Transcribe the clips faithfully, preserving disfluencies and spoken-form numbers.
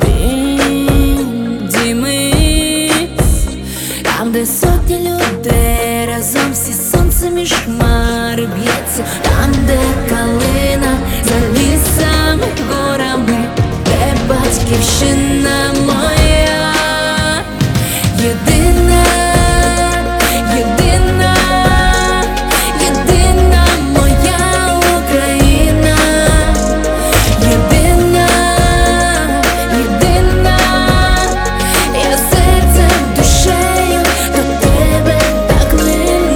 підіймись, там, де сотні людей разом всі сонцем і шмари б'ється, там, де калина за лісами, горами, де батьківщина моя, єдина, єдина, єдина моя Україна, єдина, єдина, я серцем, душею до тебе так лину.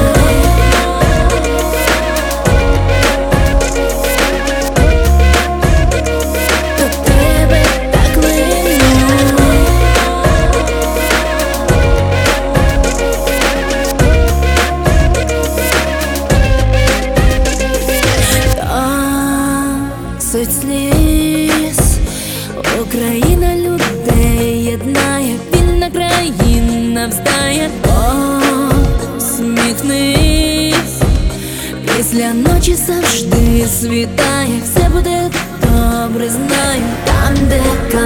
До тебе так лину. Суть сліз, Україна людей єднає, вільна країна вздає. Посміхнись, після ночі завжди світає, все буде добре, знаю, там, де